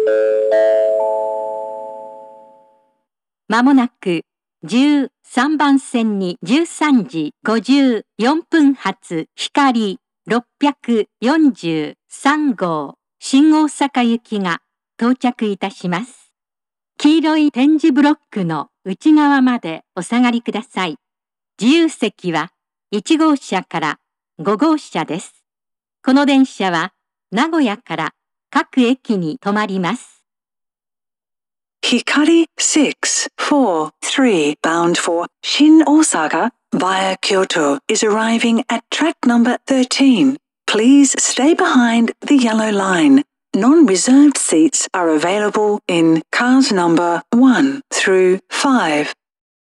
まもなく13番線に13時54分発光643号新大阪行きが到着いたします。黄色い点字ブロックの内側までお下がりください。自由席は1号車から5号車です。この電車は名古屋から各駅に止まります。 Hikari 643 bound for Shin Osaka via Kyoto is arriving at track number 13. Please stay behind the yellow line. Non-reserved seats are available in cars number 1 through 5.